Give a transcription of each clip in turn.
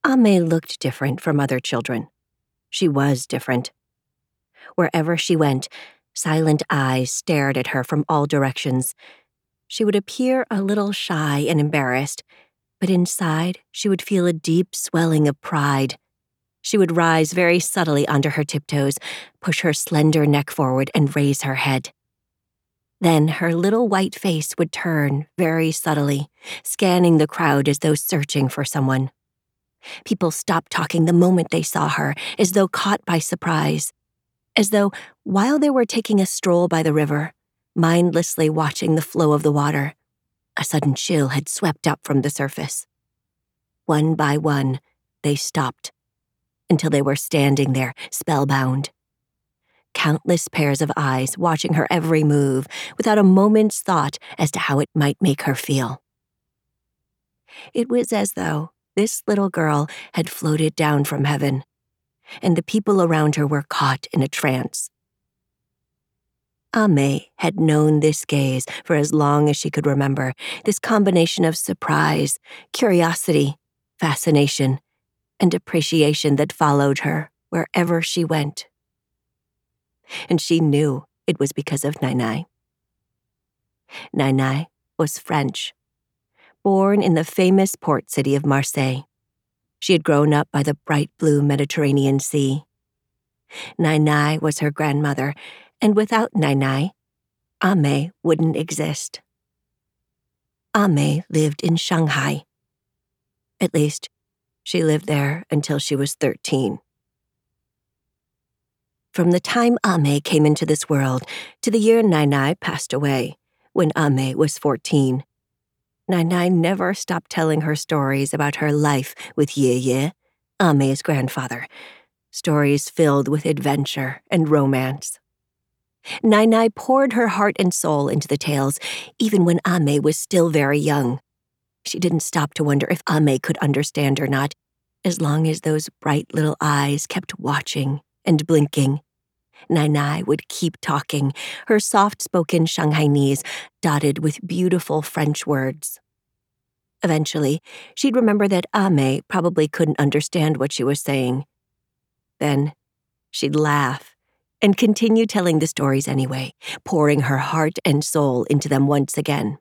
Ame looked different from other children. She was different. Wherever she went, silent eyes stared at her from all directions. She would appear a little shy and embarrassed, but inside she would feel a deep swelling of pride. She would rise very subtly onto her tiptoes, push her slender neck forward, and raise her head. Then her little white face would turn very subtly, scanning the crowd as though searching for someone. People stopped talking the moment they saw her, as though caught by surprise. As though, while they were taking a stroll by the river, mindlessly watching the flow of the water, a sudden chill had swept up from the surface. One by one, they stopped, until they were standing there, spellbound. Countless pairs of eyes watching her every move, without a moment's thought as to how it might make her feel. It was as though this little girl had floated down from heaven, and the people around her were caught in a trance. Ame had known this gaze for as long as she could remember, this combination of surprise, curiosity, fascination, and appreciation that followed her wherever she went. And she knew it was because of Nainai. Nainai was French, born in the famous port city of Marseille. She had grown up by the bright blue Mediterranean Sea. Nainai was her grandmother, and without Nainai, Ame wouldn't exist. Ame lived in Shanghai. At least, she lived there until she was 13. From the time Ame came into this world to the year Nainai passed away, when Ame was 14, Nainai never stopped telling her stories about her life with Ye, Ame's grandfather, stories filled with adventure and romance. Nainai poured her heart and soul into the tales, even when Ame was still very young. She didn't stop to wonder if Ame could understand or not, as long as those bright little eyes kept watching and blinking. Nainai would keep talking, her soft-spoken Shanghainese dotted with beautiful French words. Eventually, she'd remember that Ame probably couldn't understand what she was saying. Then, she'd laugh and continue telling the stories anyway, pouring her heart and soul into them once again.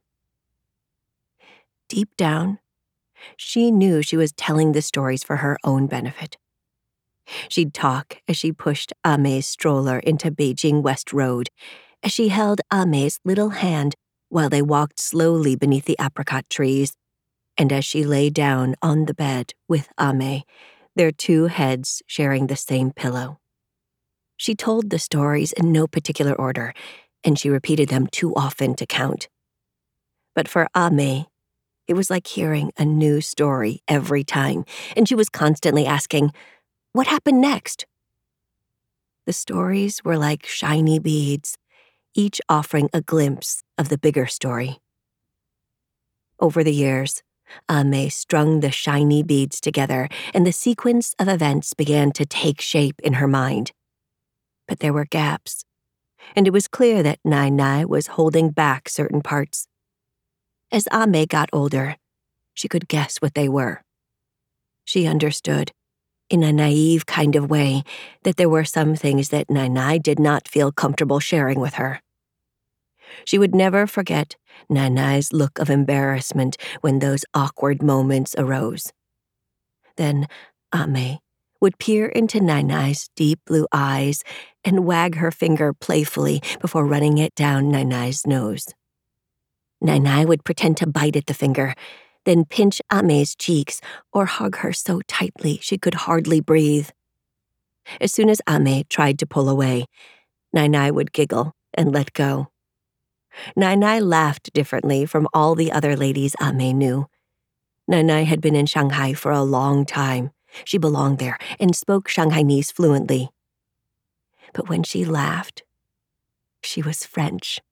Deep down, she knew she was telling the stories for her own benefit. She'd talk as she pushed Ame's stroller into Beijing West Road, as she held Ame's little hand while they walked slowly beneath the apricot trees, and as she lay down on the bed with Ame, their two heads sharing the same pillow. She told the stories in no particular order, and she repeated them too often to count. But for Ame, it was like hearing a new story every time, and she was constantly asking, "What happened next?" The stories were like shiny beads, each offering a glimpse of the bigger story. Over the years, Ame strung the shiny beads together, and the sequence of events began to take shape in her mind. But there were gaps, and it was clear that Nainai was holding back certain parts. As Ame got older, she could guess what they were. She understood, in a naive kind of way, that there were some things that Nainai did not feel comfortable sharing with her. She would never forget Nainai's look of embarrassment when those awkward moments arose. Then Ame would peer into Nainai's deep blue eyes and wag her finger playfully before running it down Nainai's nose. Nainai would pretend to bite at the finger, then pinch Ame's cheeks or hug her so tightly she could hardly breathe. As soon as Ame tried to pull away, Nainai would giggle and let go. Nainai laughed differently from all the other ladies Ame knew. Nainai had been in Shanghai for a long time. She belonged there and spoke Shanghainese fluently. But when she laughed, she was French.